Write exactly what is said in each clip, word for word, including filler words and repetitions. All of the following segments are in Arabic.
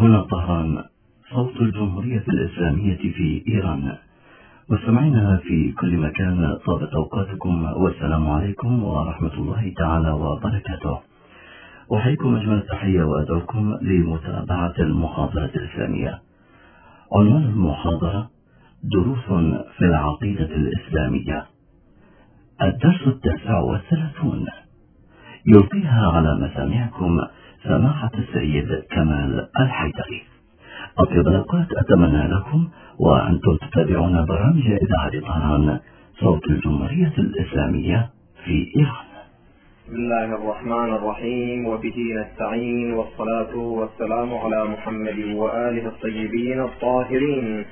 هنا طهران، صوت الجمهورية الإسلامية في إيران. مستمعينا في كل مكان، طابت أوقاتكم والسلام عليكم ورحمة الله تعالى وبركاته. أحييكم أجمل التحية وأدعوكم لمتابعة المحاضرة الإسلامية. عنوان المحاضرة: دروس في العقيدة الإسلامية، الدرس التاسع والثلاثون. يلقيها على مسامعكم سماحة السيد كمال الحيدري. أطيب الأوقات أتمنى لكم وأنتم تتابعون برامج إذاعة طهران، صوت الجمهورية الإسلامية في إيران. بسم الله الرحمن الرحيم، وبه نستعين، والصلاة والسلام على محمد وآله الطيبين الطاهرين.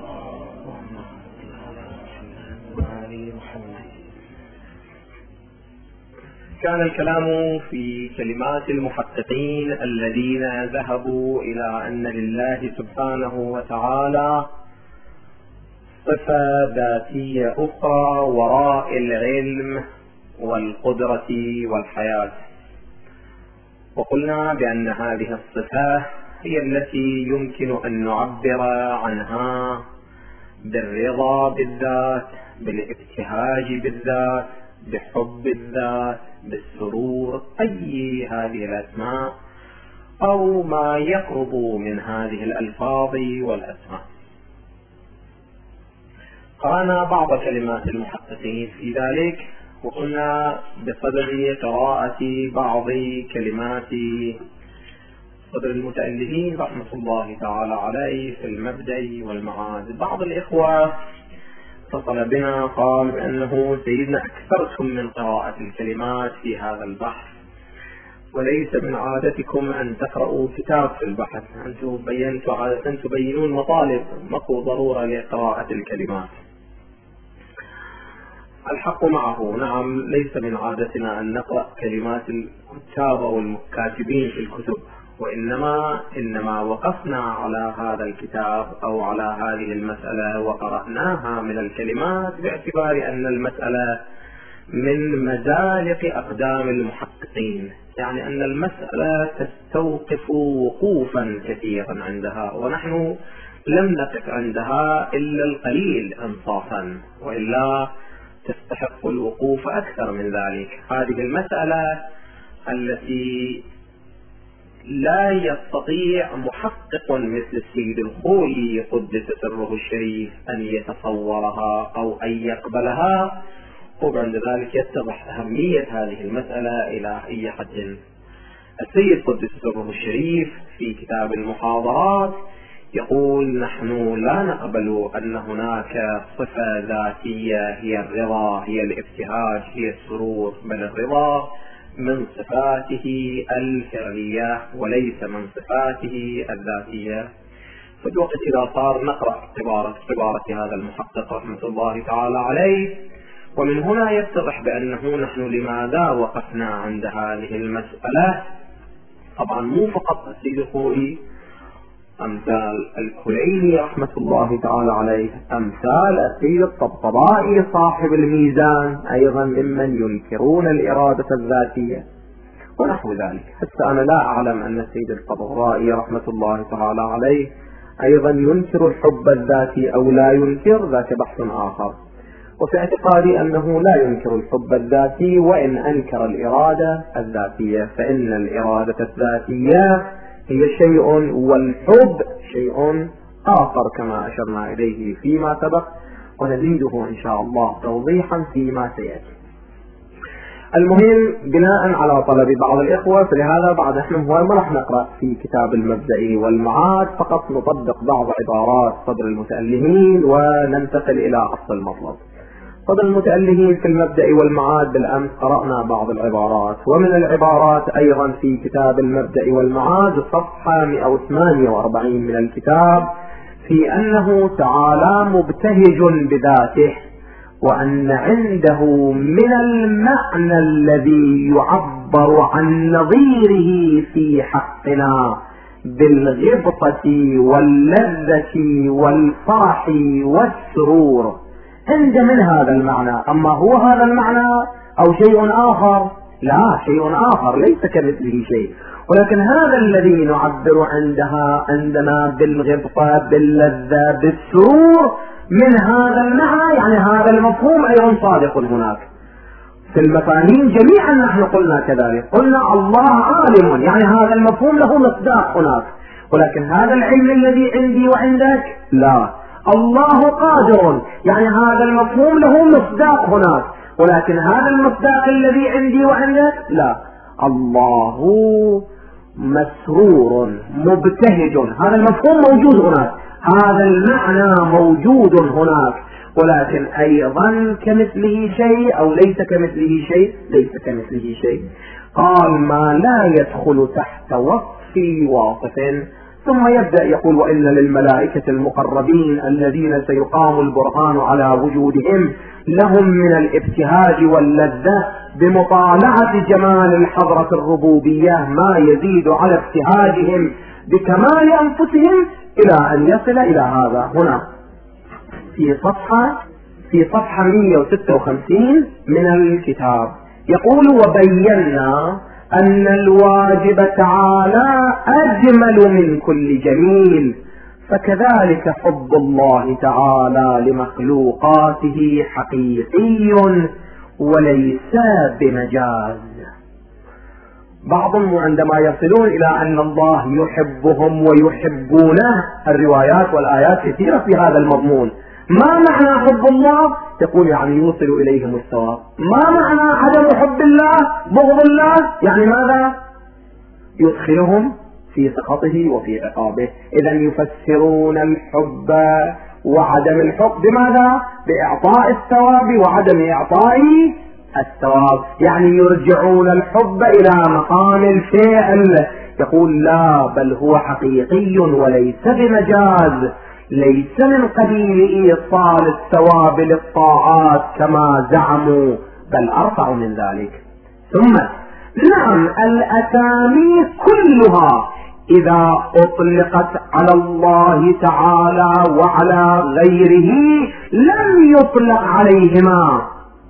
كان الكلام في كلمات المحققين الذين ذهبوا إلى أن لله سبحانه وتعالى صفة ذاتية أخرى وراء العلم والقدرة والحياة، وقلنا بأن هذه الصفة هي التي يمكن أن نعبر عنها بالرضا بالذات، بالابتهاج بالذات، بحب الذات، بالسرور، أي هذه الأسماء أو ما يقرب من هذه الألفاظ والأسماء. قرأنا بعض كلمات المحققين في ذلك، وقلنا بصدد قراءة بعض كلمات صدر المتألفين رحمة الله تعالى عليه في المبدأ والمعاد. بعض الإخوة اتصل بنا قال بأنه سيدنا أكثرتم من قراءة الكلمات في هذا البحث، وليس من عادتكم أن تقرأوا كتاب في البحث، أنتم بينتوا عادة تبينون مطالب، ماكو ضرورة لقراءة الكلمات. الحق معه، نعم، ليس من عادتنا أن نقرأ كلمات الكتاب أو الكاتبين في الكتب، وإنما إنما وقفنا على هذا الكتاب أو على هذه المسألة وقرأناها من الكلمات باعتبار أن المسألة من مزالق أقدام المحققين، يعني أن المسألة تستوقف وقوفا كثيرا عندها، ونحن لم نقف عندها إلا القليل إنصافا، وإلا تستحق الوقوف أكثر من ذلك. هذه المسألة التي لا يستطيع محقق مثل السيد الخوئي قدس سره الشريف أن يتصورها أو أن يقبلها، وبعد ذلك يتضح أهمية هذه المسألة إلى أي حد. السيد قدس سره الشريف في كتاب المحاضرات يقول: نحن لا نقبل أن هناك صفة ذاتية هي الرضا، هي الابتهاج، هي السرور، بل الرضا من صفاته الفعلية وليس من صفاته الذاتية. في الوقت إذا صار نقرأ عبارة عبارة هذا المحقق رحمة الله تعالى عليه، ومن هنا يتضح بأنه نحن لماذا وقفنا عند هذه المسألة. طبعا مو فقط السيد الخوئي، أمثال الكليني رحمة الله تعالى عليه، أمثال السيد الطبطبائي صاحب الميزان أيضا ممن ينكرون الإرادة الذاتية ونحو ذلك. حتى أنا لا أعلم أن السيد الطبطبائي رحمة الله تعالى عليه أيضا ينكر الحب الذاتي أو لا ينكر، ذاك بحث آخر. وفي اعتقادي أنه لا ينكر الحب الذاتي، وإن أنكر الإرادة الذاتية، فإن الإرادة الذاتية هي شيء والحب شيء آخر كما أشرنا إليه فيما سبق، ونزيده إن شاء الله توضيحا فيما سيأتي. المهم بناء على طلب بعض الإخوة، فلهذا بعد احنا هو ما راح نقرأ في كتاب المبدأ والمعاد، فقط نطبق بعض عبارات صدر المتألهين وننتقل إلى أصل المطلب. صدر المتألهين في المبدأ والمعاد بالأمس قرأنا بعض العبارات، ومن العبارات أيضا في كتاب المبدأ والمعاد صفحة مئة وثمانية وأربعين من الكتاب، في أنه تعالى مبتهج بذاته، وأن عنده من المعنى الذي يعبر عن نظيره في حقنا بالغبطة واللذة والفرح والسرور، عند من هذا المعنى. أما هو هذا المعنى أو شيء آخر لا، شيء آخر ليس كمثله شيء. ولكن هذا الذي نعبر عندها عندنا بالغبطة باللذة بالسرور من هذا المعنى، يعني هذا المفهوم أيضا صادق هناك في المفاهيم جميعا. نحن قلنا كذلك، قلنا الله عالم، يعني هذا المفهوم له مصداق هناك. ولكن هذا العلم الذي عندي وعندك لا. الله قادر، يعني هذا المفهوم له مصداق هناك، ولكن هذا المصداق الذي عندي وعندك لا. الله مسرور مبتهج، هذا المفهوم موجود هناك، هذا المعنى موجود هناك، ولكن أيضا كمثله شيء أو ليس كمثله شيء، ليس كمثله شيء. قال ما لا يدخل تحت وصف واصف، ثم يبدأ يقول وإن للملائكة المقربين الذين سيقام البرهان على وجودهم لهم من الابتهاج واللذة بمطالعة جمال الحضرة الربوبية ما يزيد على ابتهاجهم بكمال أنفسهم إلى أن يصل إلى هذا. هنا في صفحة في صفحة مئة وستة وخمسين من الكتاب يقول وبينا أن الواجب تعالى أجمل من كل جميل، فكذلك حب الله تعالى لمخلوقاته حقيقي وليس بمجاز. بعضهم عندما يصلون إلى أن الله يحبهم ويحبونه، الروايات والآيات كثيرة في هذا المضمون. ما معنى حب الله؟ تقول يعني يوصل إليهم الثواب. ما معنى عدم حب الله بغض الله؟ يعني ماذا؟ يدخلهم في سخطه وفي عقابه. إذا يفسرون الحب وعدم الحب بماذا؟ بإعطاء الثواب وعدم إعطاء الثواب، يعني يرجعون الحب إلى مقام الفعل. يقول لا، بل هو حقيقي وليس بمجاز، ليس من قبيل إيصال الثواب للطاعات كما زعموا، بل أرفع من ذلك. ثم نعم الأسامي كلها إذا أطلقت على الله تعالى وعلى غيره لم يطلق عليهما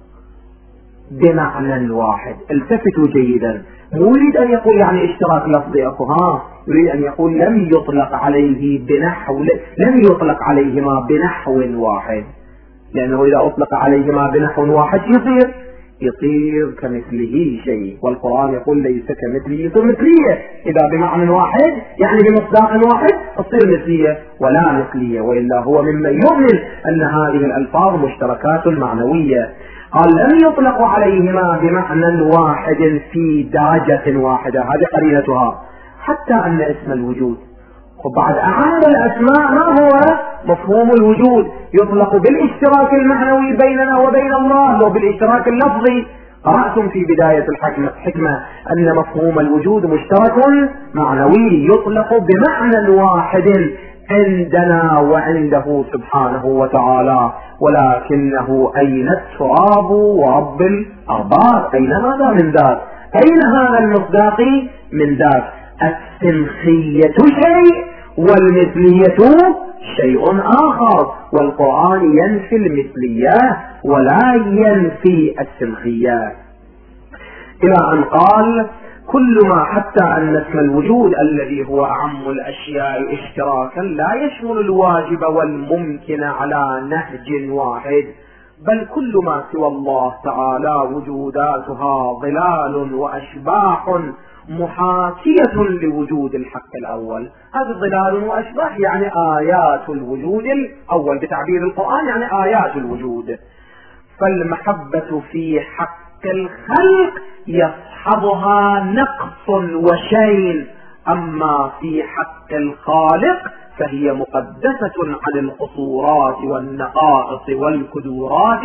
بمعنى واحد. التفتوا جيدا، يريد أن يقول يعني اشتراك لفظي أخوها، يريد أن يقول لم يطلق عليه بنحو، لم يطلق عليهما بنحو واحد، لأنه إذا أطلق عليهما بنحو واحد يصير يصير كمثله شيء، والقرآن يقول ليس كمثله مثلية. إذا بمعنى واحد يعني بمصداق واحد تصير مثلية ولا مثلية، وإلا هو ممن يؤمن أن هذه الألفاظ مشتركات معنوية. قال لم يطلق عليهما بمعنى واحد في درجة واحدة، هذه قرينتها، حتى أن اسم الوجود وبعد أهم الأسماء ما هو مفهوم الوجود، يطلق بالاشتراك المعنوي بيننا وبين الله وبالاشتراك اللفظي. قرأتم في بداية الحكمة أن مفهوم الوجود مشترك معنوي يطلق بمعنى واحد عندنا وعنده سبحانه وتعالى، ولكنه أين التراب ورب الأرباب؟ أين هذا من ذات؟ أين هذا المصداق من ذات؟ السمخية شيء والمثلية شيء آخر، والقرآن ينفي المثلية ولا ينفي السمخية، إلى أن قال كل ما حتى أن اسم الوجود الذي هو أعم الأشياء اشتراكا لا يشمل الواجب والممكن على نهج واحد، بل كل ما سوى الله تعالى وجوداتها ظلال وأشباح محاكية لوجود الحق الأول. هذا ظلال وأشباح يعني آيات الوجود الأول، بتعبير القرآن يعني آيات الوجود. فالمحبة في حق الخلق يصحبها نقص وشين، أما في حق الخالق فهي مقدسة عن القصورات والنقائص والكدورات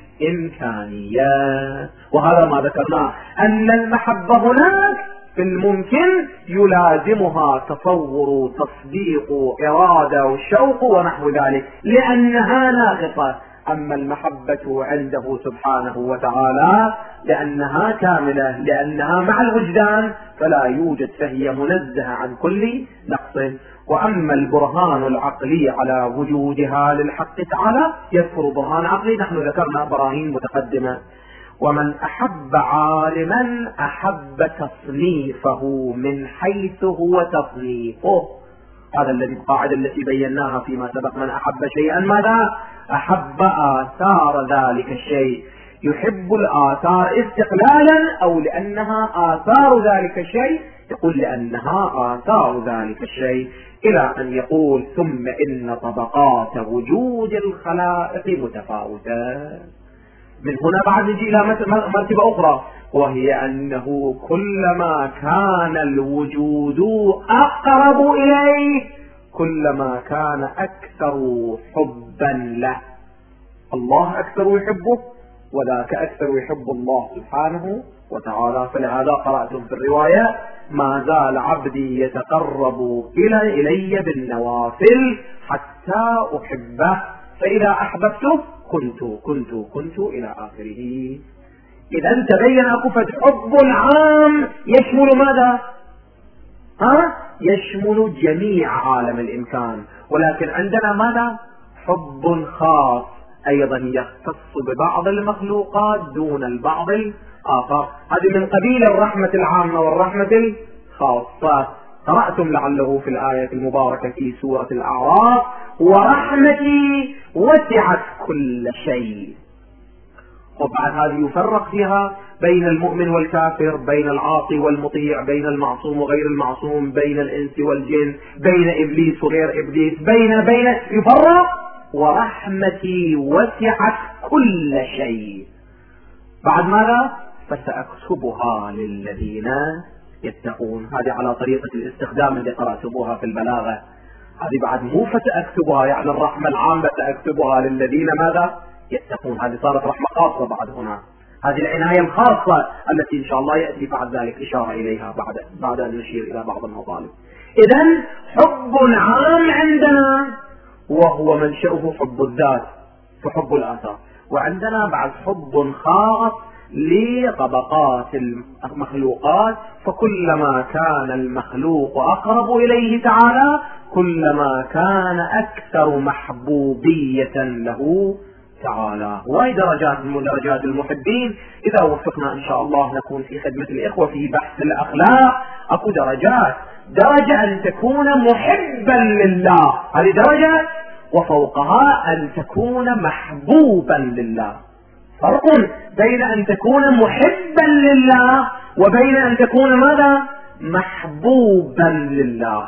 الإمكانيات. وهذا ما ذكرناه، أن المحبة هناك في الممكن يلازمها تصور تصديق إرادة وشوق ونحو ذلك لأنها ناقصة. أما المحبة عنده سبحانه وتعالى لأنها كاملة، لأنها مع الوجدان فلا يوجد، فهي منزهة عن كل نقص. وأما البرهان العقلي على وجودها للحق تعالى يذكر برهان عقلي، نحن ذكرنا براهين متقدمة. ومن أحب عالما أحب تصنيفه من حيث هو تصنيفه. هذا الذي القاعدة التي بيناها فيما سبق، من أحب شيئا ماذا؟ أحب آثار ذلك الشيء. يحب الآثار استقلالا أو لأنها آثار ذلك الشيء، يقول لأنها آثار ذلك الشيء، إلى أن يقول ثم إن طبقات وجود الخلائق متفاوتة. من هنا بعد نجي إلى مرتبة أخرى، وهي أنه كلما كان الوجود أقرب إليه كلما كان أكثر حبا له. الله أكثر يحبه وذاك أكثر يحب الله سبحانه وتعالى. فلهذا قرأتم في الرواية ما زال عبدي يتقرب إلي بالنوافل حتى أحبه، فإذا أحببته كنت كنت كنت إلى آخره. إذا تبين أكفة حب عام يشمل ماذا؟ ها؟ يشمل جميع عالم الإمكان. ولكن عندنا ماذا؟ حب خاص أيضا يختص ببعض المخلوقات دون البعض الآخر. هذه من قبيل الرحمة العامة والرحمة الخاصة. قرأتم لعله في الآية المباركة في سورة الأعراف ورحمتي وسعت كل شيء. وبعد هذه يفرق فيها بين المؤمن والكافر، بين العاصي والمطيع، بين المعصوم وغير المعصوم، بين الإنس والجن، بين إبليس وغير إبليس، بين بين يفرق. ورحمتي وسعت كل شيء. بعد ماذا؟ فسأكتبها للذين يتقون. هذه على طريقة الاستخدام اللي قرأتموها في البلاغة. هذه بعد مو فسأكتبها يعني الرحمة العامة، سأكتبها للذين ماذا؟ يتقون. هذه صارت رحمة خاصة بعد هنا. هذه العناية الخاصة التي إن شاء الله يأتي بعد ذلك إشارة إليها بعد بعد أن نشير إلى بعض المطالب. إذن حب عام عندنا وهو منشأه حب الذات وحب الآثار، وعندنا بعد حب خاص لطبقات المخلوقات. فكلما كان المخلوق أقرب إليه تعالى كلما كان أكثر محبوبية له تعالى. وهي درجات من درجات المحبين. إذا وفقنا إن شاء الله نكون في خدمة الإخوة في بحث الأخلاق. أكو درجات، درجة أن تكون محبا لله، هذه درجة، وفوقها أن تكون محبوبا لله. فرق بين أن تكون محبا لله وبين أن تكون ماذا؟ محبوبا لله.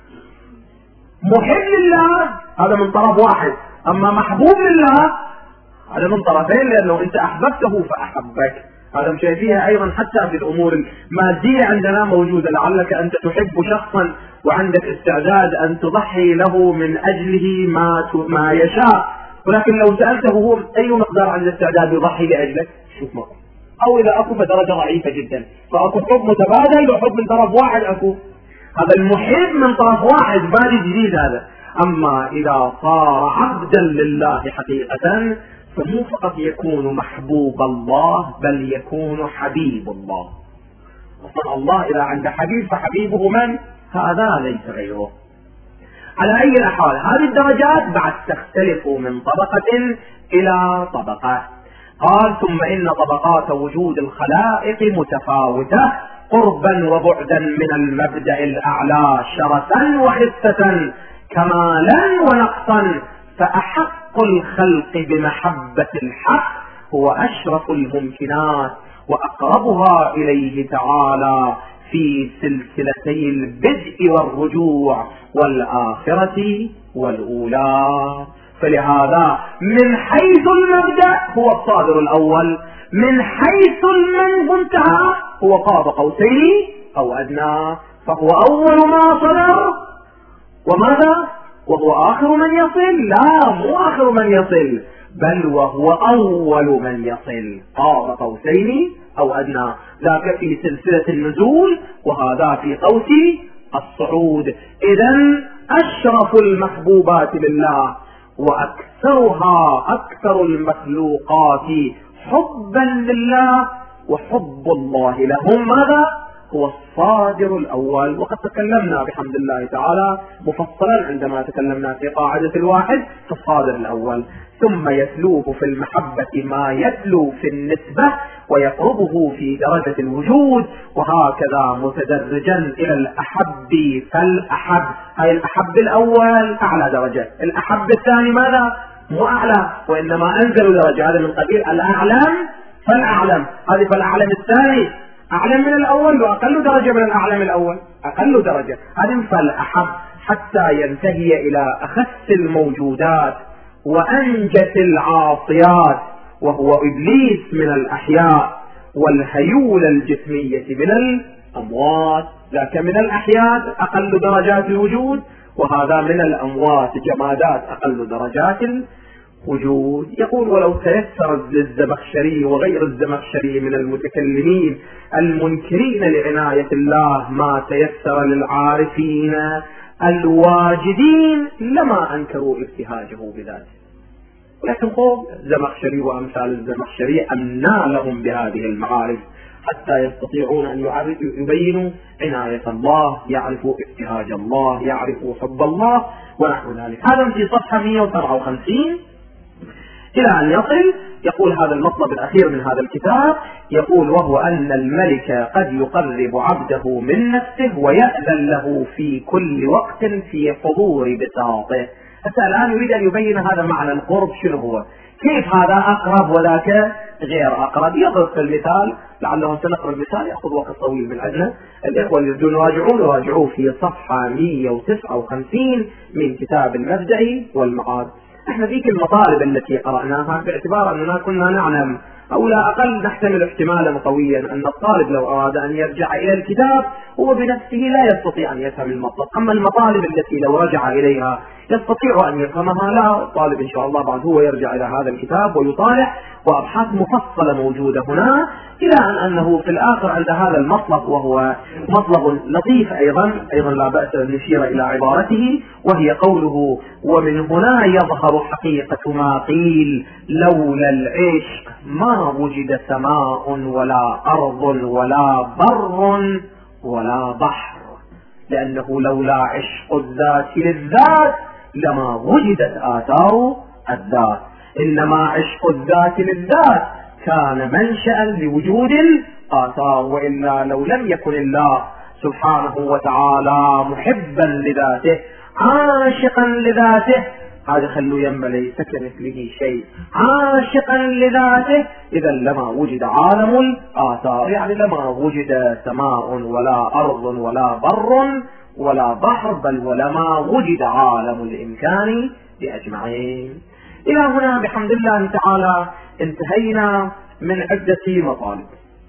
محب لله هذا من طرف واحد، أما محبوب لله هذا من طرفين، لأنه أنت أحببته فأحبك. هذا شايفيها أيضا حتى في الأمور المادية عندنا موجودة. لعلك أنت تحب شخصا وعندك استعداد أن تضحي له من أجله ما ما يشاء، ولكن لو سألته هو أي مقدار عند الاستعداد يضحي لأجلك، شوف مقدار. أو إذا أكو فدرجة ضعيفة جدا، فأكو حب متبادل وحب من طرف واحد. أكو هذا المحب من طرف واحد بادي جديد هذا. أما إذا صار عبدا لله حقيقة فمو فقط يكون محبوب الله بل يكون حبيب الله. وصل الله إذا عند حبيب فحبيبه من؟ هذا ليس غيره. على أي الأحوال هذه الدرجات بعد تختلف من طبقة إلى طبقة. قال ثم إن طبقات وجود الخلائق متفاوتة قربا وبعدا من المبدأ الأعلى شرفا وخفة كمالا ونقصا. فأحق الخلق بمحبة الحق هو أشرف الممكنات وأقربها إليه تعالى في سلسلتي البدء والرجوع والآخرة والأولى. فلهذا من حيث المبدأ هو الصادر الأول، من حيث المنتهى هو قاب قوسين أو أدنى، فهو أول ما صدر وماذا؟ وهو آخر من يصل؟ لا، مو آخر من يصل، بل وهو أول من يصل، قاب قوسين أو أدنى. ذاك في سلسلة النزول وهذا في قوس الصعود. إذن أشرف المحبوبات لله وأكثرها أكثر المخلوقات حبا لله وحب الله لهم ماذا؟ هو الصادر الأول. وقد تكلمنا بحمد الله تعالى مفصلا عندما تكلمنا في قاعدة الواحد في الصادر الأول. ثم يتلوه في المحبة ما يتلو في النسبة ويقربه في درجة الوجود، وهكذا متدرجا إلى الأحب فالأحب. هاي الأحب الأول أعلى درجة، الأحب الثاني ماذا؟ مو أعلى، وإنما أنزل درجة. هذا من قبيل الأعلم فالأعلم. هذه فالأعلم الثاني أعلم من الأول وأقل درجة من الأعلم الأول، أقل درجة. هذه فالأحب حتى ينتهي إلى أخس الموجودات وأنجس العاصيات، وهو إبليس من الأحياء والهيولة الجسمية من الأموات. ذاك من الأحياء أقل درجات الوجود، وهذا من الأموات جمادات أقل درجات الوجود. يقول: ولو تيسر للزمخشري وغير الزمخشري من المتكلمين المنكرين لعناية الله ما تيسر للعارفين الواجدين لما أنكروا ابتهاجه بذاته. ولكن قوم الزمخشري وأمثال الزمخشري أمنا لهم بهذه المعارف حتى يستطيعون أن يبينوا عناية الله، يعرفوا ابتهاج الله، يعرفوا حب الله ونحو ذلك. هذا في صفحة مئة وسبعة وخمسين إلى أن يصل. يقول هذا المطلب الأخير من هذا الكتاب، يقول: وهو أن الملك قد يقرب عبده من نفسه ويأذن له في كل وقت في حضور بساطه. حتى الآن يريد أن يبين هذا معنى القرب شنو هو، كيف هذا أقرب وذاك غير أقرب. يضرب في المثال، لعله سنقرأ المثال يأخذ وقت طويل من عندنا. الإخوة اللي يريدون يراجعون يراجعوه في صفحة مئة وتسعة وخمسين من كتاب المبدأ والمعاد. احنا ذيك المطالب التي قرأناها باعتبار أننا كنا نعلم أو لا أقل نحتمل احتمالا قويا أن الطالب لو أراد أن يرجع إلى الكتاب هو بنفسه لا يستطيع أن يفهم المطلب، أما المطالب التي لو رجع إليها يستطيع أن يفهمها. لا، الطالب إن شاء الله بعد هو يرجع إلى هذا الكتاب ويطالع، وأبحاث مفصلة موجودة هنا، إلى أن أنه في الآخر عند هذا المطلب، وهو مطلب لطيف أيضا أيضا لا بأس أن نشير إلى عبارته، وهي قوله: ومن هنا يظهر حقيقة ما قيل لولا العشق ما وجد سماء ولا أرض ولا بر ولا بحر. لأنه لولا عشق الذات للذات لما وجدت آثار الذات، إنما عشق الذات للذات كان منشأ لوجود الآثار. وإلا لو لم يكن الله سبحانه وتعالى محبا لذاته عاشقا لذاته، هذا خلوا ينبى ليس كمثله شيء، عاشقا لذاته، إذا لما وجد عالم الآثار، يعني لما وجد سماء ولا أرض ولا بر ولا بحر، بل ولما وجد عالم الإمكان بأجمعين. إلى هنا بحمد الله تعالى انتهينا من عدة مطالب.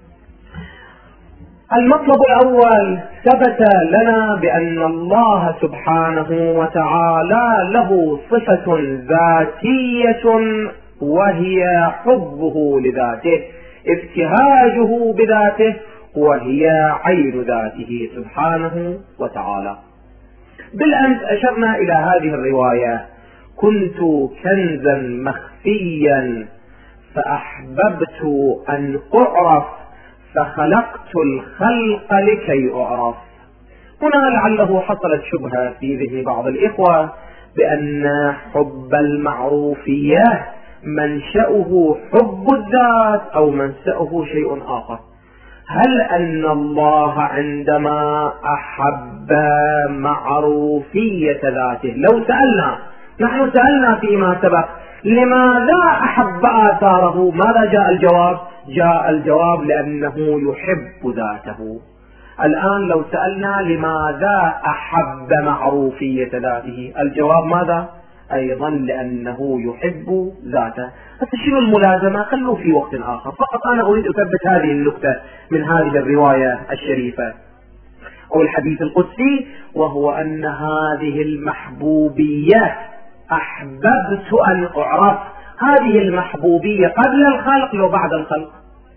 المطلب الأول: ثبت لنا بأن الله سبحانه وتعالى له صفة ذاتية وهي حبه لذاته، ابتهاجه بذاته، وهي عين ذاته سبحانه وتعالى. بالأمس أشرنا إلى هذه الرواية: كنت كنزا مخفيا فأحببت أن أعرف فخلقت الخلق لكي أعرف. هنا لعله حصلت شبهة في ذهن بعض الإخوة بأن حب المعروفية منشأه حب الذات أو منشأه شيء آخر. هل أن الله عندما أحب معروفية ذاته، لو سألنا نحن سألنا فيما سبق لماذا أحب آثاره، ماذا جاء الجواب؟ جاء الجواب لأنه يحب ذاته. الآن لو سألنا لماذا أحب معروفية ذاته، الجواب ماذا؟ أيضا لأنه يحب ذاته. فتشير الملازمة خلوا في وقت آخر، فقط أنا أريد أثبت هذه النقطة من هذه الرواية الشريفة أو الحديث القدسي، وهو أن هذه المحبوبية أحببت أن أعرف. هذه المحبوبية قبل الخلق لو بعد الخلق؟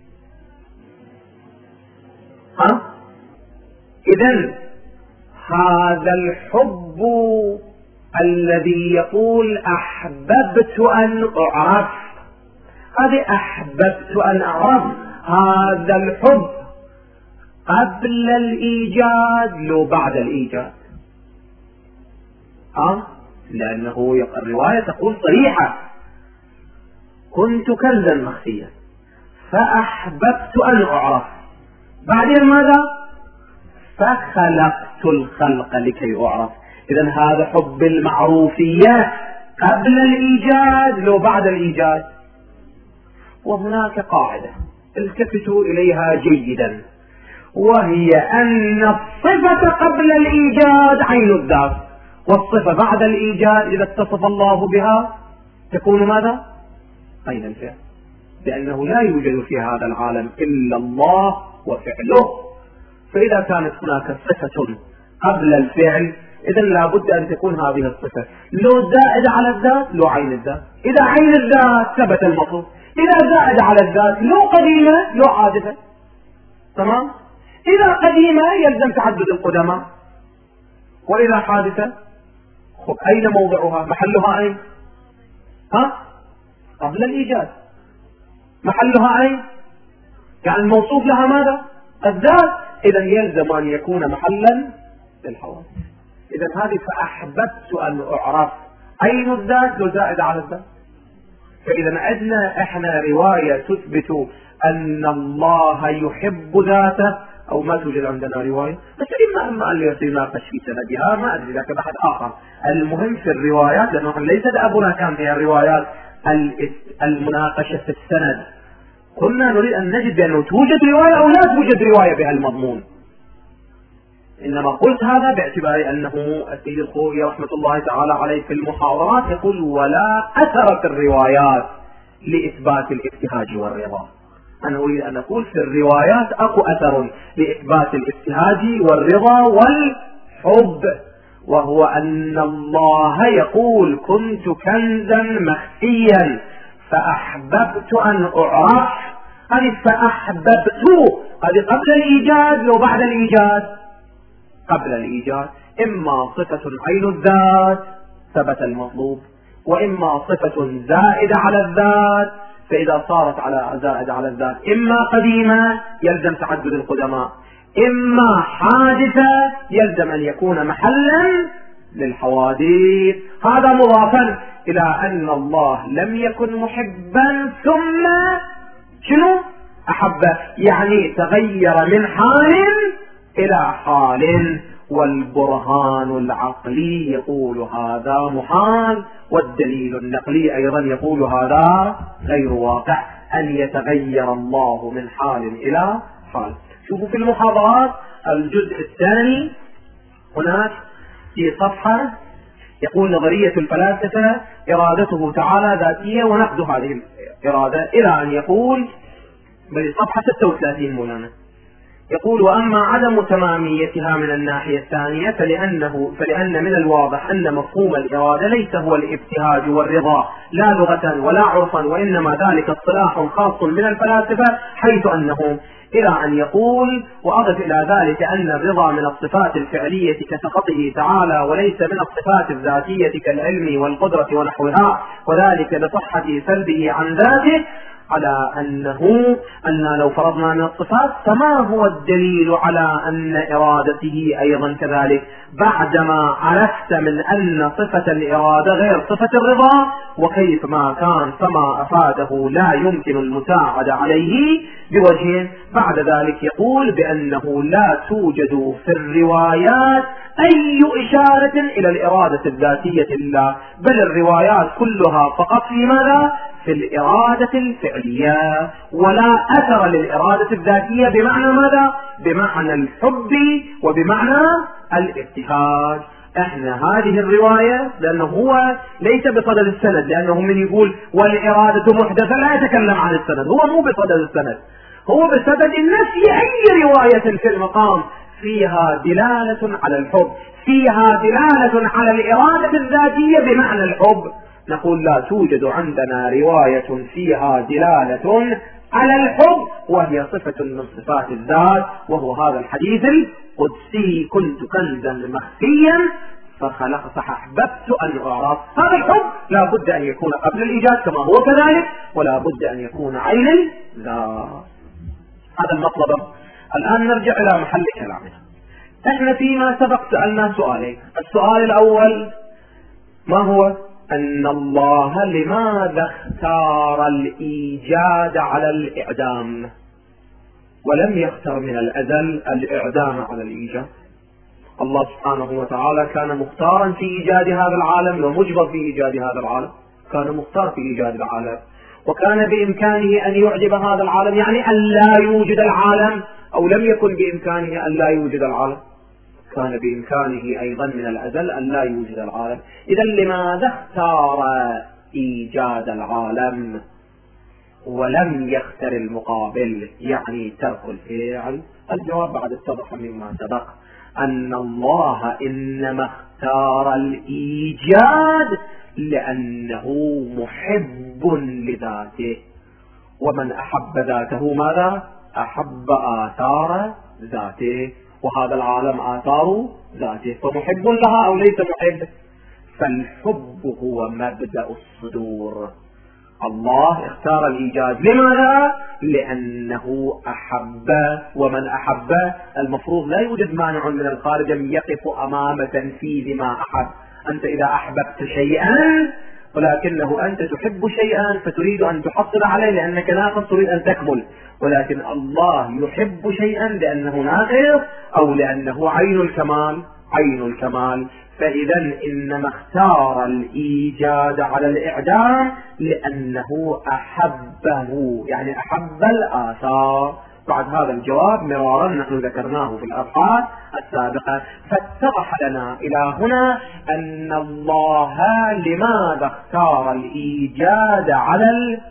ها؟ إذن هذا الحب الذي يقول أحببت أن أعرف، هذه أحببت أن أعرف، هذا الحب قبل الإيجاد لو بعد الإيجاد؟ أه؟ لأنه الرواية تقول صريحة: كنت كنزا مخفيا فأحببت أن أعرف، بعدين ماذا؟ فخلقت الخلق لكي أعرف. إذن هذا حب المعروفية قبل الإيجاد لو بعد الإيجاد. وهناك قاعدة التفتوا إليها جيدا، وهي أن الصفة قبل الإيجاد عين الذات، والصفة بعد الإيجاد إذا اتصف الله بها تكون ماذا؟ عين الفعل، لأنه لا يوجد في هذا العالم إلا الله وفعله. فإذا كانت هناك صفة قبل الفعل إذن لا بد أن تكون هذه الصفة لو زائدة على الذات لو عين الذات. إذا عين الذات ثبت المطلوب، إذا زائد على الذات لو قديمة لو حادثة. تمام؟ إذا قديمة يلزم تعدد القدماء، وإذا حادثة خب أين موضعها؟ محلها أين؟ ها؟ قبل الإيجاد. محلها أين؟ يعني الموصوف لها ماذا؟ الذات. إذا يلزم أن يكون محلا للحوادث. إذا هذه فأحببت أن أعرف أين الذات لو زائد على الذات. فإذا عندنا إحنا رواية تثبت أن الله يحب ذاته، أو ما توجد عندنا رواية، بس إما أما اللي يناقش في سندها ما أدري لكن بحث آخر. المهم في الروايات، لأنه ليس أبونا كان في الروايات المناقشة في السند، كنا نريد أن نجد بأنه توجد رواية أو لا توجد رواية بها المضمون. إنما قلت هذا باعتبار أنه السيد الخوئي رحمة الله تعالى عليه في المحاضرات يقول: ولا أثر في الروايات لإثبات الابتهاج والرضا. أنا أريد أن أقول في الروايات أكو أثر لإثبات الابتهاج والرضا والحب، وهو أن الله يقول: كنت كنزا مخفيا فأحببت أن أعرف. هذه فأحببت هذه قبل الإيجاد لو بعد الإيجاد؟ قبل الإيجاد. إما صفة عين الذات ثبت المطلوب، وإما صفة زائدة على الذات، فإذا صارت على زائدة على الذات إما قديمة يلزم تعدد القدماء، إما حادثة يلزم أن يكون محلا للحوادث. هذا مضافا إلى أن الله لم يكن محبا ثم شنو؟ أحب، يعني تغير من حال إلى حال. والبرهان العقلي يقول هذا محال، والدليل النقلي أيضا يقول هذا غير واقع، أن يتغير الله من حال إلى حال. شوفوا في المحاضرات الجزء الثاني هناك في صفحة يقول: نظرية الفلاسفة إرادته تعالى ذاتية ونقد هذه الإرادة، إلى أن يقول بل صفحة ستة وثلاثين مولانا يقول: وأما عدم تماميتها من الناحية الثانية فلأنه فلأن من الواضح أن مفهوم الإرادة ليس هو الابتهاج والرضا لا لغة ولا عرفا، وإنما ذلك اصطلاح خاص من الفلاسفة، حيث أنه إلى أن يقول: وأضف إلى ذلك أن الرضا من الصفات الفعلية كسخطه تعالى، وليس من الصفات الذاتية كالعلم والقدرة ونحوها، وذلك لصحة سلبه عن ذاته، على أنه أن لو فرضنا من الصفات فما هو الدليل على أن إرادته أيضا كذلك، بعدما عرفت من أن صفة الإرادة غير صفة الرضا، وكيف ما كان فما أفاده لا يمكن المساعدة عليه بوجه. بعد ذلك يقول بأنه لا توجد في الروايات أي إشارة إلى الإرادة الذاتية إلا، بل الروايات كلها فقط في ماذا؟ في الإرادة الفعلية، ولا أثر للإرادة الذاتية بمعنى ماذا؟ بمعنى الحب وبمعنى الابتهاج. احنا هذه الرواية لأنه هو ليس بصدد السند، لأنه من يقول والإرادة محدثة لا يتكلم عن السند، هو مو بصدد السند، هو بصدد النفي. أي رواية في المقام فيها دلالة على الحب، فيها دلالة على الإرادة الذاتية بمعنى الحب، نقول لا توجد عندنا رواية فيها دلالة على الحب وهي صفة من صفات الذات، وهو هذا الحديث القدسي: كنت كنزا مخفيا فخلق فأحببت أن أعرف. هذا الحب لا بد أن يكون قبل الإيجاد كما هو كذلك، ولا بد أن يكون عين الذات. هذا المطلب الآن نرجع إلى محل كلامنا. احنا فيما سبق سألنا سؤالين. السؤال الأول ما هو؟ أن الله لماذا اختار الإيجاد على الإعدام ولم يختر من الأزل الإعدام على الإيجاد؟ الله سبحانه وتعالى كان مختارا في إيجاد هذا العالم ومجبر في إيجاد هذا العالم، كان مختار في إيجاد العالم، وكان بإمكانه أن يعجب هذا العالم، يعني أن لا يوجد العالم، أو لم يكن بإمكانه أن لا يوجد العالم، كان بإمكانه أيضا من الأزل أن لا يوجد العالم. إذا لماذا اختار إيجاد العالم ولم يختر المقابل، يعني ترك الفعل؟ الجواب بعد اتضح مما سبق أن الله إنما اختار الإيجاد لأنه محب لذاته، ومن أحب ذاته ماذا؟ أحب آثار ذاته، وهذا العالم آثار ذاته، فمحب لها أو ليس محب؟ فالحب هو مبدأ الصدور. الله اختار الإيجاد، لماذا؟ لأنه أحب، ومن أحب المفروض لا يوجد مانع من الخارج أن يقف أمام تنفيذ ما أحب. أنت إذا أحببت شيئا ولكنه أنت تحب شيئا فتريد أن تحصل عليه لأنك ناقص تريد أن تكمل، ولكن الله يحب شيئا لأنه ناقص أو لأنه عين الكمال، عين الكمال. فإذا إنما اختار الإيجاد على الإعدام لأنه أحبه، يعني أحب الآثار. بعد هذا الجواب مرارا نحن ذكرناه في الأبحاث السابقة، فاتضح لنا إلى هنا أن الله لماذا اختار الإيجاد على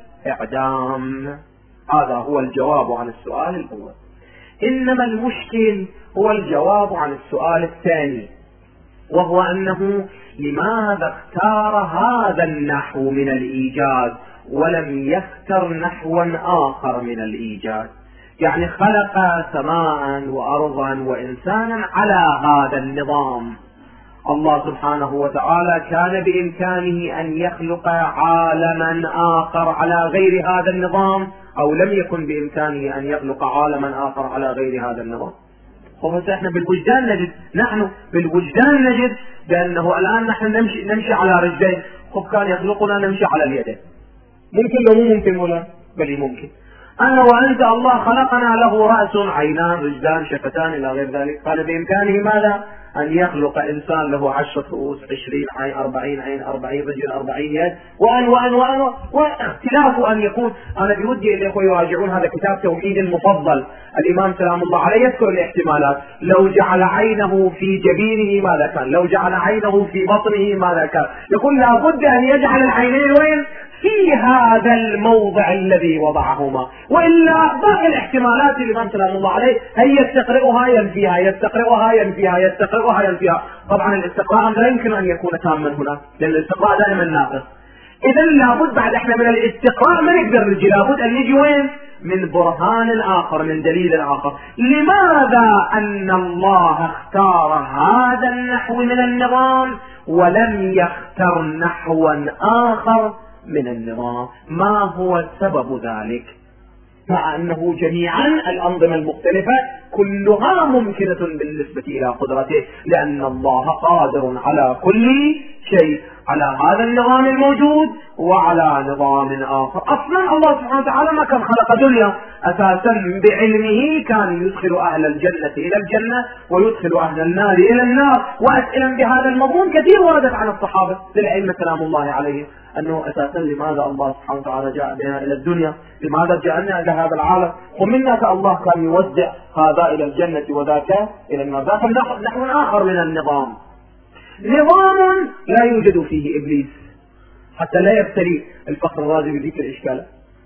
الإعدام. هذا هو الجواب عن السؤال الأول. إنما المشكل هو الجواب عن السؤال الثاني، وهو أنه لماذا اختار هذا النحو من الإيجاد ولم يختر نحوا آخر من الإيجاد؟ يعني خلق سماء وأرضا وإنسانا على هذا النظام. الله سبحانه وتعالى كان بإمكانه أن يخلق عالما آخر على غير هذا النظام، أو لم يكن بإمكانه أن يخلق عالما آخر على غير هذا النظام. خلاص احنا بالوجدان نجد، نحن بالوجدان نجد بأنه الآن نحن نمشي نمشي على رجلين، خب كان يخلقنا نمشي على اليدين. ممكن لو مو ممكن ولا بل ممكن. أنا وأنت الله خلقنا له رأس، عينان، رجلان، شفتان إلى غير ذلك. قال بإمكانه ماذا؟ أن يخلق إنسان له عشرة رؤوس، عشرين عين، أربعين عين، أربعين رجل، أربعين يد، وأن وأن وأن واختلاف أن يكون. أنا بودي الإخوة يراجعون هذا كتاب توحيد المفضل، الإمام سلام الله عليه يذكر الاحتمالات. لو جعل عينه في جبينه ماذا كان؟ لو جعل عينه في بطنه ماذا كان؟ يقول لابد أن يجعل العينين وين؟ في هذا الموضع الذي وضعهما، وإلا باقي الاحتمالات الإمام سلام الله عليه هي يستقرئها ينفيها، يستقرئها ينفيها، يستقرئها ينفيها. طبعا الاستقراء لا يمكن أن يكون تاما هنا، لأن الاستقراء دائما ناقص. إذا لابد بعد احنا من الاستقراء ما نقدر نجي، لابد أن نجي وين؟ من برهان آخر، من دليل آخر. لماذا أن الله اختار هذا النحو من النظام ولم يختر نحوا آخر من النظام؟ ما هو سبب ذلك؟ مع أنه جميعا الأنظمة المختلفة كلها ممكنة بالنسبة إلى قدرته، لأن الله قادر على كل شيء، على هذا النظام الموجود وعلى نظام آخر. أصلا الله سبحانه وتعالى ما كان خلق دنيا، أساسا بعلمه كان يدخل أهل الجنة إلى الجنة ويدخل أهل النار إلى النار. وأسئلة بهذا المضمون كثير وردت عن الصحابة للعلم سلام الله عليهم، أنه أساسا لماذا الله سبحانه وتعالى جاء بنا إلى الدنيا، لماذا جاءنا إلى هذا العالم، ومنا الله كان يوزع هذا إلى الجنة وذاك إلى النار. ذاك نحو آخر من النظام، نظام لا يوجد فيه إبليس حتى لا يبتلي الفخر الرازي بذكر الإشكال،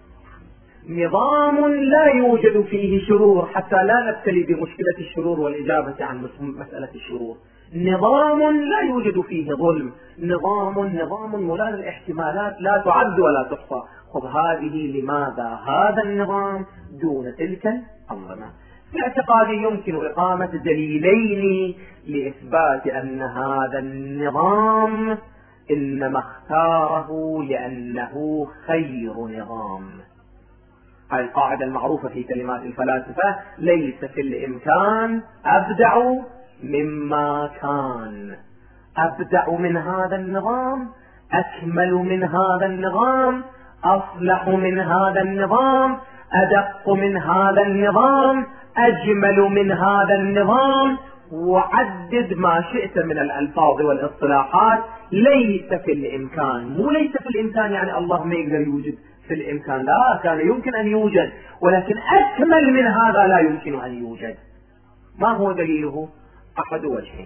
نظام لا يوجد فيه شرور حتى لا نبتلي بمشكلة الشرور والإجابة عن مسألة الشرور، نظام لا يوجد فيه ظلم، نظام نظام ولا الاحتمالات لا تعد ولا تحصى. خب هذه لماذا هذا النظام دون تلك الأنظمة؟ في اعتقادي يمكن إقامة دليلين لإثبات أن هذا النظام إنما اختاره لأنه خير نظام. هذه القاعدة المعروفة في كلمات الفلاسفة: ليس في الإمكان أبدع مما كان. أبدع من هذا النظام، أكمل من هذا النظام، أصلح من هذا النظام، أدق من هذا النظام، أجمل من هذا النظام، وعدد ما شئت من الألفاظ والاصطلاحات. ليس في الإمكان، مو ليس في الإمكان يعني الله ما يقدر يوجد في الإمكان، لا، كان يمكن أن يوجد، ولكن أكمل من هذا لا يمكن أن يوجد. ما هو دليله؟ أحد وجهين.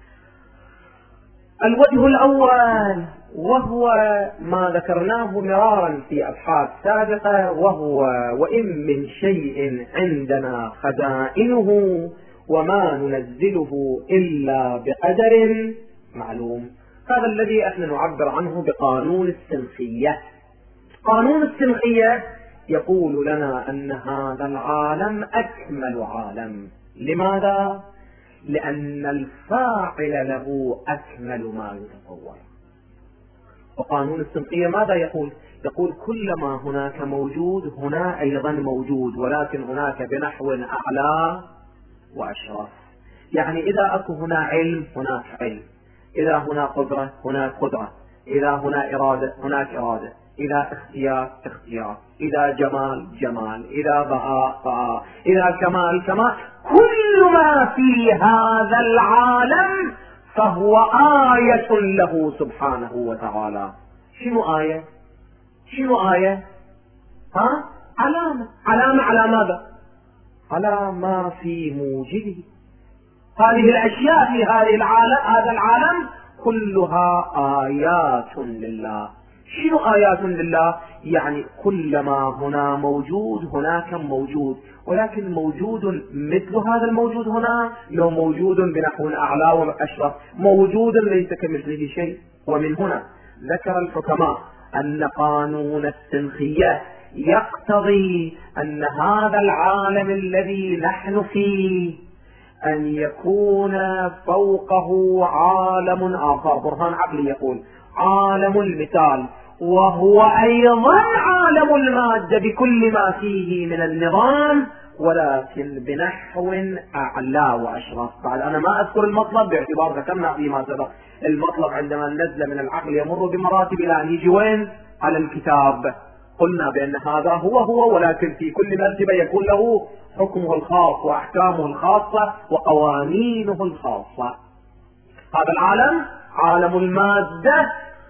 الوجه الأول وهو ما ذكرناه مرارا في أبحاث سابقة، وهو: وإن من شيء عندنا خزائنه وما ننزله إلا بقدر معلوم. هذا الذي احنا نعبر عنه بقانون السنخية. قانون السنخية يقول لنا أن هذا العالم أكمل عالم. لماذا؟ لأن الفاعل له أكمل ما يتصور. وقانون السنخية ماذا يقول؟ يقول: كلما هناك موجود هنا أيضا موجود، ولكن هناك بنحو أعلى وأشرف. يعني إذا أكو هنا علم هناك علم، إذا هنا قدرة هناك قدرة، إذا هنا إرادة هناك إرادة، إذا اختيار اختيار، إذا جمال جمال، إذا بهاء بهاء، إذا كمال كمال. كل ما في هذا العالم فهو آية له سبحانه وتعالى. شنو آية؟ شنو آية؟ ها؟ علامة. علامة على ماذا؟ على ما في موجده. هذه الأشياء في هذه العالم هذا العالم كلها آيات لله. شنو آيات لله؟ يعني كلما هنا موجود هناك موجود، ولكن موجود مثل هذا الموجود هنا، لو موجود بنحو أعلى وأشرف، موجود ليس كمثله شيء. ومن هنا ذكر الحكماء أن قانون السنخية يقتضي أن هذا العالم الذي نحن فيه أن يكون فوقه عالم آخر. برهان عقلي يقول: عالم المثال، وهو أيضا عالم المادة بكل ما فيه من النظام، ولكن بنحو أعلى وأشرف. بعد أنا ما أذكر المطلب باعتبار ذكرنا فيما سبق المطلب عندما نزل من العقل يمر بمراتب إلى أن يجي وين؟ على الكتاب. قلنا بأن هذا هو هو، ولكن في كل مرتبة يكون له حكمه الخاص وأحكامه الخاصة وقوانينه الخاصة. هذا العالم عالم المادة،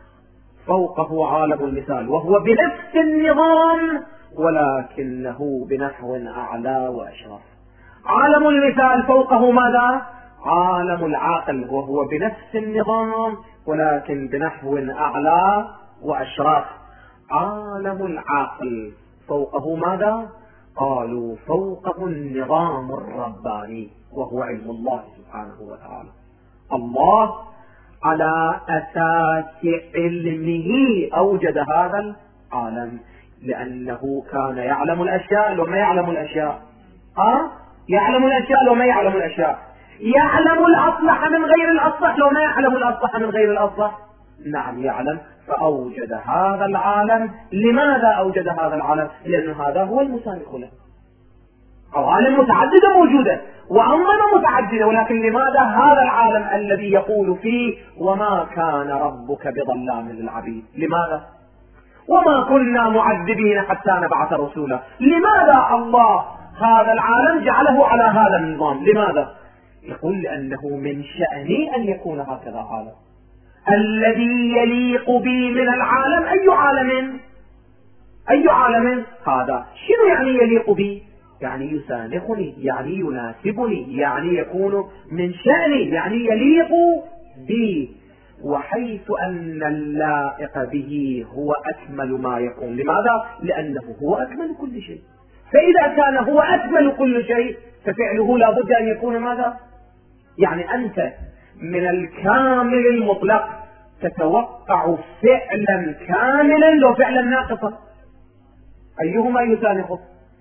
فوقه عالم المثال، وهو بنفس النظام ولكنه بنحو أعلى وأشرف. عالم المثال فوقه ماذا؟ عالم العقل، وهو بنفس النظام ولكن بنحو أعلى وأشرف. عالم العقل فوقه ماذا؟ قالوا فوقه النظام الرباني، وهو علم الله سبحانه وتعالى. الله على أساس علمه أوجد هذا العالم، لأنه كان يعلم الأشياء وما يعلم الأشياء. أه؟ يعلم الأشياء وما يعلم الأشياء. يعلم الأصلح من غير الأصلح لو ما يعلم الأصلح من غير الأصلح. نعم يعلم، فأوجد هذا العالم. لماذا أوجد هذا العالم؟ لأن هذا هو المسابق له. عوالم متعددة موجودة وأنظمة متعددة، ولكن لماذا هذا العالم الذي يقول فيه وما كان ربك بظلام للعبيد؟ لماذا؟ وما كنا معذبين حتى نبعث رسولا. لماذا الله هذا العالم جعله على هذا النظام؟ لماذا؟ يقول لأنه من شأنه أن يكون هكذا عالم. الذي يليق بي من العالم أي عالم؟ أي عالم؟ هذا. شنو يعني يليق بي؟ يعني يسانخني، يعني يناسبني، يعني يكون من شأني، يعني يليق بي. وحيث أن اللائق به هو أكمل ما يكون. لماذا؟ لأنه هو أكمل كل شيء. فإذا كان هو أكمل كل شيء ففعله لا بد أن يكون ماذا؟ يعني أنت من الكامل المطلق تتوقع فعلا كاملا لو فعلا ناقصا. أيهما يسانخه؟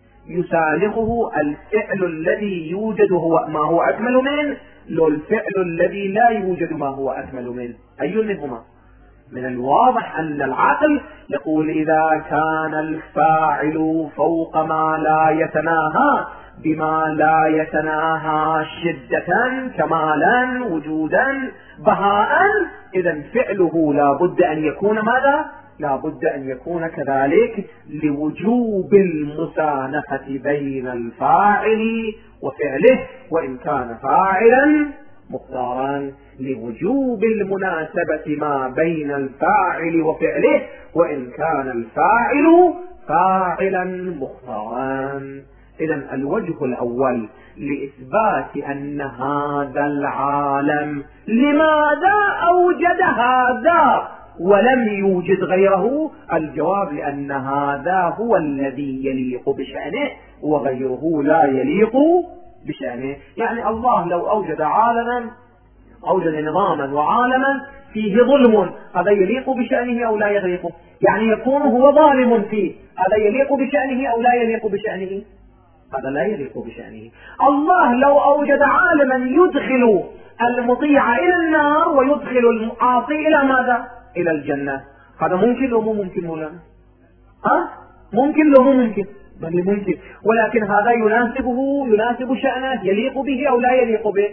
يسانخه الفعل الذي يوجد هو ما هو أكمل منه، لو الفعل الذي لا يوجد ما هو أكمل منه. أي منهما؟ من الواضح أن العقل يقول إذا كان الفاعل فوق ما لا يتناهى بما لا يتناهى شدة كمالا وجودا بهاء، إذا فعله لا بد أن يكون ماذا؟ لا بد أن يكون كذلك لوجوب المسانفة بين الفاعل وفعله، وإن كان فاعلا مختارا لوجوب المناسبة ما بين الفاعل وفعله، وإن كان الفاعل فاعلا مختارا. إذن الوجه الأول لإثبات أن هذا العالم لماذا أوجد هذا ولم يوجد غيره؟ الجواب لأن هذا هو الذي يليق بشأنه وغيره لا يليق بشأنه. يعني الله لو أوجد عالما، أوجد نظاما وعالما فيه ظلم، هذا يليق بشأنه أو لا يليق؟ يعني يكون هو ظالم فيه، هذا يليق بشأنه أو لا يليق بشأنه؟ هذا لا يليق بشأنه. الله لو أوجد عالما يدخل المطيع إلى النار ويدخل المعاصي إلى ماذا؟ إلى الجنة، هذا ممكن لو مو ممكن مولانا؟ ها؟ ممكن لو مو ممكن؟ بل ممكن، ولكن هذا يناسبه، يناسب شأنه، يليق به أو لا يليق به؟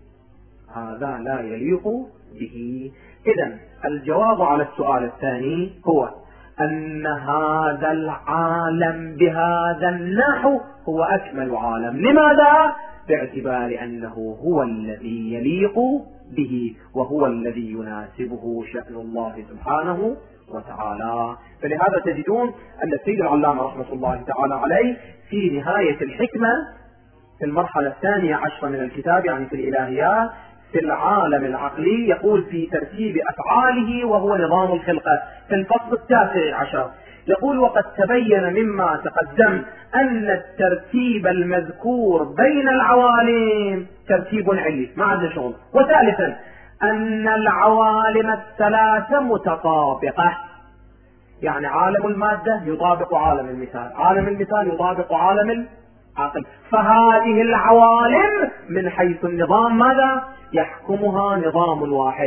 هذا لا يليق به. إذن الجواب على السؤال الثاني هو أن هذا العالم بهذا النحو هو أكمل عالم. لماذا؟ باعتبار أنه هو الذي يليق به وهو الذي يناسبه شأن الله سبحانه وتعالى. فلهذا تجدون أن السيد العلامة رحمة الله تعالى عليه في نهاية الحكمة في المرحلة الثانية عشرة من الكتاب، يعني في الإلهيات، في العالم العقلي، يقول في ترتيب أفعاله وهو نظام الخلقة في الفصل التاسع عشر، يقول: وقد تبين مما تقدم أن الترتيب المذكور بين العوالم ترتيب علي ما عندنا شغل. وثالثا أن العوالم الثلاثة متطابقة، يعني عالم المادة يطابق عالم المثال، عالم المثال يطابق عالم العقل، فهذه العوالم من حيث النظام ماذا؟ يحكمها نظام واحد،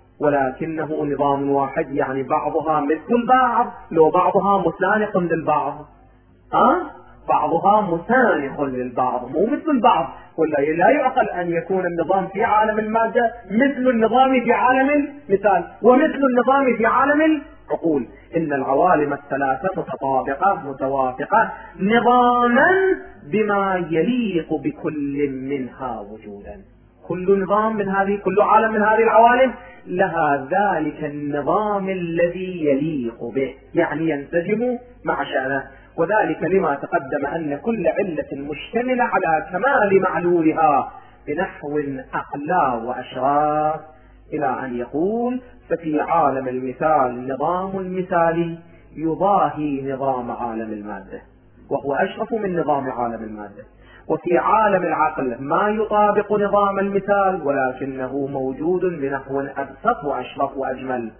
ولكنه نظام واحد يعني بعضها مثل البعض، لو بعضها مسانق للبعض، أه؟ بعضها مسانق للبعض مو مثل البعض، ولا لا يعقل أن يكون النظام في عالم المادة مثل النظام في عالم المثال ومثل النظام في عالم العقول. إن العوالم الثلاثة متطابقة متوافقة نظاما بما يليق بكل منها وجودا. كل نظام من هذه، كل عالم من هذه العوالم لها ذلك النظام الذي يليق به، يعني ينسجم مع شأنه. وذلك لما تقدم أن كل علة مشتملة على كمال معلولها بنحو أعلى وأشراف، إلى أن يقول: ففي عالم المثال نظام المثال يضاهي نظام عالم المادة وهو أشرف من نظام عالم المادة، وفي عالم العقل ما يطابق نظام المثال ولكنه موجود بنحو أبسط وأشرف وأجمل،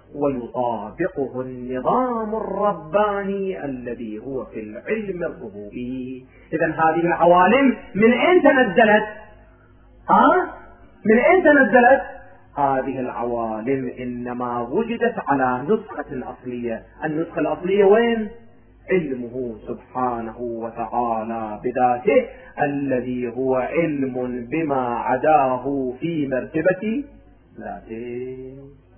ويطابقه النظام الرباني الذي هو في العلم الربوبي. إذن هذه العوالم من أين تنزلت؟ ها؟ من أين تنزلت؟ هذه العوالم إنما وجدت على نسخة أصلية. النسخة الأصلية وين؟ علمه سبحانه وتعالى بذاته الذي هو علم بما عداه في مرتبة ذاته.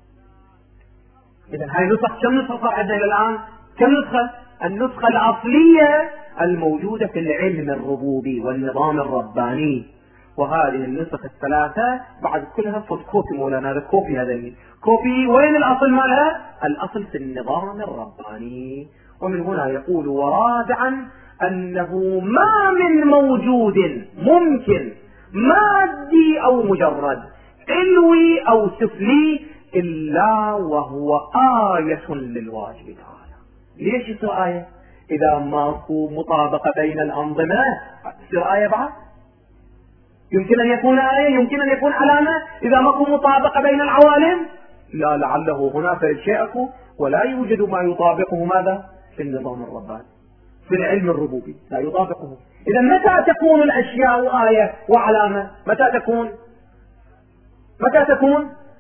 إذن هاي نسخ، كم نسخة صار عندنا إلى الآن؟ كم نسخة؟ النسخة الأصلية الموجودة في العلم الربوبي والنظام الرباني، وهذه النسخ الثلاثة بعد كلها فوتوكوبي مولانا، هذا كوبي، هذا كوبي. وين الأصل مالها؟ الأصل في النظام الرباني. ومن هنا يقول: ورابعا أنه ما من موجود ممكن مادي أو مجرد علوي أو سفلي إلا وهو آية للواجب تعالى. ليش يصير آية؟ إذا ماكو مطابقة بين الأنظمة تصير آية بعد؟ يمكن أن يكون آية، يمكن أن يكون علامة إذا ماكو مطابقة بين العوالم؟ لا، لعله هنا فرد شيء أكو ولا يوجد ما يطابقه ماذا؟ في النظام الرباني، في العلم الربوبي لا يطابقه. إذا متى تكون الأشياء آية وعلامة؟ متى تكون؟ متى تكون؟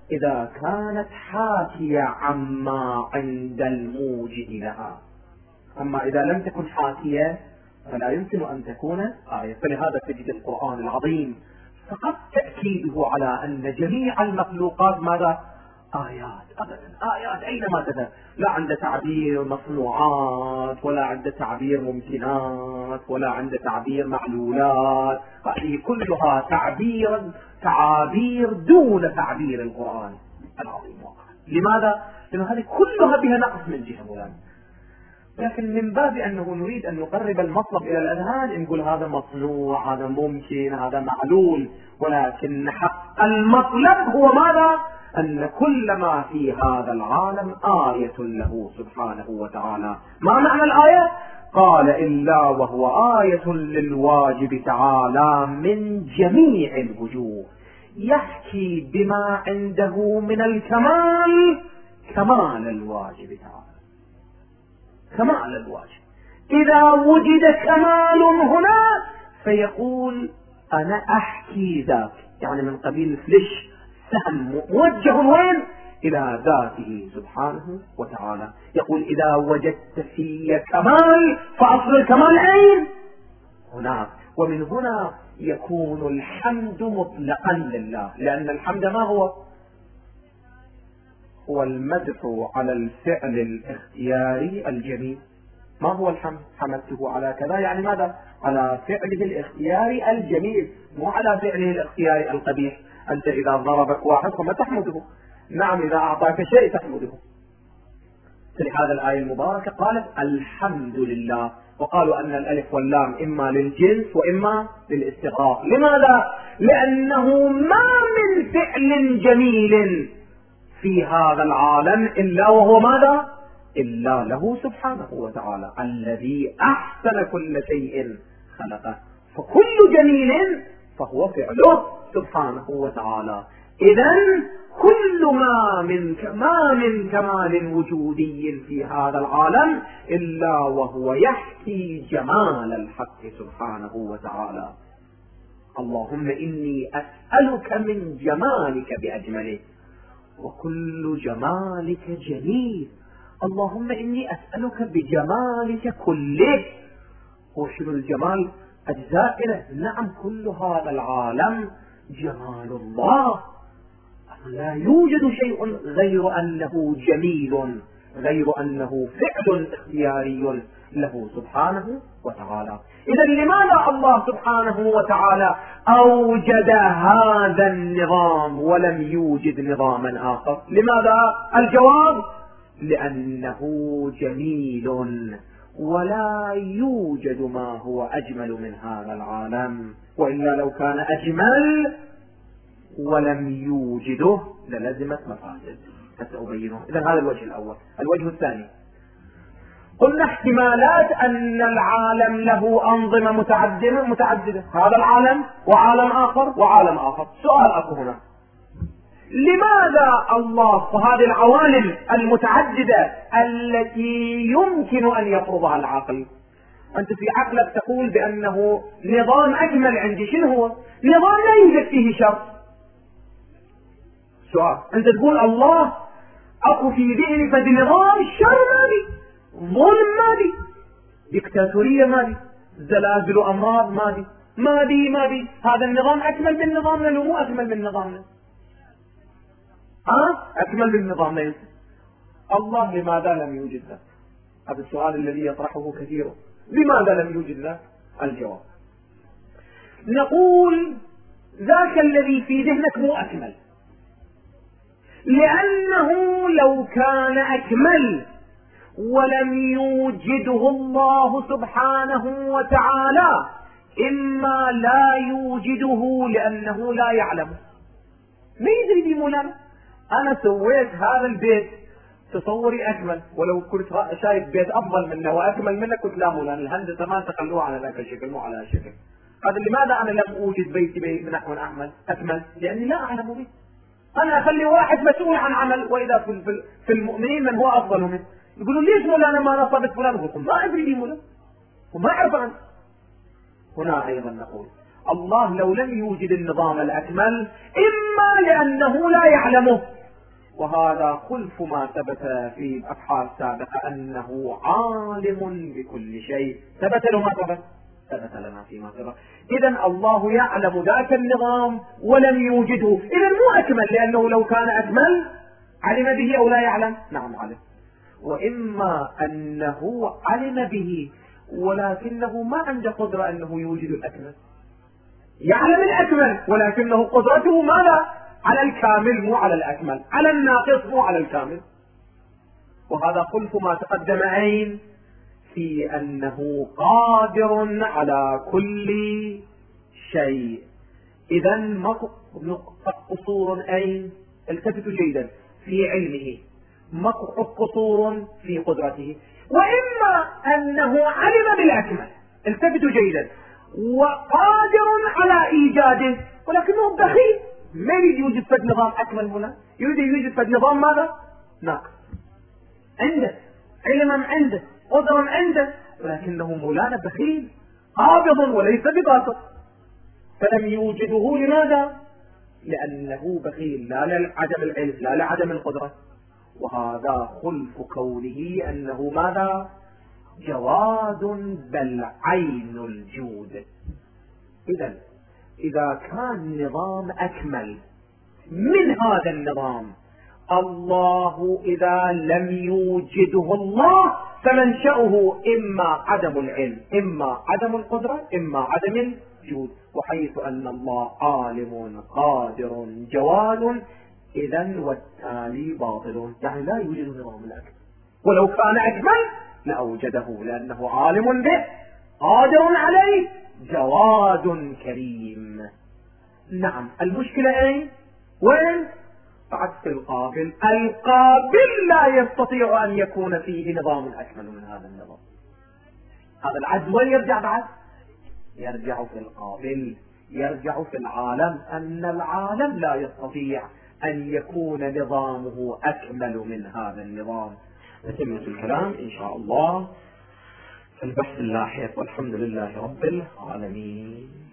إذا كانت حاكية عما عند الموجد لها. أما إذا لم تكن حاكية فلا يمكن أن تكون آية. فلهذا تجد القرآن العظيم فقط تأكيده على أن جميع المخلوقات ماذا؟ آيات. أبدا آيات أينما تذهب، لا عند تعبير مصنوعات ولا عند تعبير ممكنات ولا عند تعبير معلولات، هذه كلها تعبير تعابير دون تعبير القرآن العظيم. لماذا؟ لأن هذه كلها بها نقص من جهة مولانا. لكن من باب أنه نريد أن نقرب المطلب إلى الأذهان نقول هذا مصنوع، هذا ممكن، هذا معلول، ولكن حق المطلب هو ماذا؟ أن كل ما في هذا العالم آية له سبحانه وتعالى. ما معنى الآية؟ قال إلا وهو آية للواجب تعالى من جميع الوجوه، يحكي بما عنده من الكمال كمال الواجب تعالى، كمال الواجب. إذا وجد كمال هنا فيقول أنا أحكي ذاك، يعني من قبيل فلش سهم موجه وين؟ إلى ذاته سبحانه وتعالى. يقول إذا وجدت في كمال فأصل الكمال أين؟ هناك. ومن هنا يكون الحمد مطلقا لله، لأن الحمد ما هو؟ هو المدح على الفعل الاختياري الجميل. ما هو الحمد؟ حمدته على كذا، يعني ماذا؟ على فعله الاختياري الجميل، مو على فعله الاختياري القبيح. أنت إذا ضربك واحد فما تحمده، نعم إذا أعطاك شيء تحمده. فلهذا الآية المباركة قالت الحمد لله، وقالوا أن الألف واللام إما للجنس وإما للاستغراق. لماذا؟ لأنه ما من فعل جميل في هذا العالم إلا وهو ماذا؟ إلا له سبحانه وتعالى الذي أحسن كل شيء خلقه، فكل جميل فهو فعله سبحانه وتعالى. إذن كل ما من ما من كمال وجودي في هذا العالم إلا وهو يحكي جمال الحق سبحانه وتعالى. اللهم إني أسألك من جمالك بأجمله، وكل جمالك جميل. اللهم إني أسألك بجمالك كله. وشنو الجمال؟ أجزائنا. نعم كل هذا العالم جمال الله، لا يوجد شيء غير أنه جميل، غير أنه فعل اختياري له سبحانه وتعالى. إذا لماذا الله سبحانه وتعالى أوجد هذا النظام ولم يوجد نظاما آخر؟ لماذا؟ الجواب لأنه جميل، ولا يوجد ما هو أجمل من هذا العالم، وإلا لو كان أجمل ولم يوجده للزمت مفاسد. سأبينه. إذا هذا الوجه الأول. الوجه الثاني قلنا احتمالات أن العالم له أنظمة متعددة متعددة هذا العالم وعالم آخر وعالم آخر. سؤال أكو هنا، لماذا الله في هذه العوالم المتعددة التي يمكن أن يفرضها العقل؟ أنت في عقلك تقول بأنه نظام أجمل عندي، شنو هو؟ نظام لا يوجد فيه شر. سؤال، أنت تقول الله أكو في ذهني فد نظام الشر مالي، ظلم مالي، ديكتاتورية مالي، زلازل وأمراض مالي، مالي مالي. هذا النظام أكمل من نظامنا لو مو أكمل من نظامنا؟ أه؟ أكمل من نظامنا. الله لماذا لم يوجد ذلك؟ هذا السؤال الذي يطرحه كثير. لماذا لم يوجد ذلك؟ الجواب، نقول ذاك الذي في ذهنك مو أكمل، لأنه لو كان أكمل ولم يوجده الله سبحانه وتعالى إما لا يوجده لأنه لا يعلمه. ما يدري دي مولانا، أنا سويت هذا البيت تصوري أكمل، ولو كنت شايف بيت أفضل منه وأكمل منه كنت لا مولانا الهندسة ما تخلوها على ذاك الشكل مو على شكل هذا. لماذا أنا لم أوجد بيتي بنحو أحمد أكمل؟ لأني لا أعلم به. أنا أخلي واحد مسؤول عن عمل، وإذا في, في المؤمنين من هو أفضل منه يقولوا ليش مولانا ما نصبت فلان؟ قلت ما أدري لي مولانا وما أعرف عنه. هنا أيضا نقول الله لو لم يوجد النظام الأكمل إما لأنه لا يعلمه وهذا خلف ما ثبت في أبحاث سابقة أنه عالم بكل شيء. ثبت له ما ثبت؟ ثبت لنا فيما سبق. إذن الله يعلم ذاك النظام ولم يوجده، إذن مو أكمل، لأنه لو كان أكمل علم به أو لا يعلم؟ نعم علم. وإما أنه علم به ولكنه ما عنده قدرة أنه يوجد الأكمل، يعلم الأكمل ولكنه قدرته ماذا؟ على الكامل مو على الأكمل، على الناقص مو على الكامل. وهذا خلف ما تقدم أين؟ في أنه قادر على كل شيء. إذن نقطة قصور أين؟ التفتوا جيدا في علمه، مقطع قصور في قدرته. وإما أنه علم بالأكمل، التفتوا جيدا، وقادر على إيجاده ولكنه بخيل، ما يريد يوجد فد نظام أكمل هنا، يريد يوجد فد نظام ماذا؟ ناقص. عنده علما، عنده قدرا، عنده، ولكنه مولانا بخيل قابض وليس بباسط، فلم يوجده. لماذا؟ لأنه بخيل، لا لعدم العلم، لا لعدم القدرة. وهذا خلف كونه أنه ماذا؟ جواد، بل عين الجود. إذن إذا كان نظام أكمل من هذا النظام، الله إذا لم يوجده الله فمنشأه إما عدم العلم، إما عدم القدرة، إما عدم الجود. وحيث أن الله عالم قادر جواد، إذن والتالي باطل، يعني لا يوجد نظام الأكمل. ولو كان أكمل لأوجده، لأنه عالم به، قادر عليه، جواد كريم. نعم، المشكلة أين؟ وين؟ عكس القابل. القابل لا يستطيع أن يكون فيه نظام أكمل من هذا النظام. هذا العجز وين يرجع بعد؟ يرجع في القابل، يرجع في العالم، أن العالم لا يستطيع أن يكون نظامه أكمل من هذا النظام. نتمة الكلام إن شاء الله في البحث اللاحق، والحمد لله رب العالمين.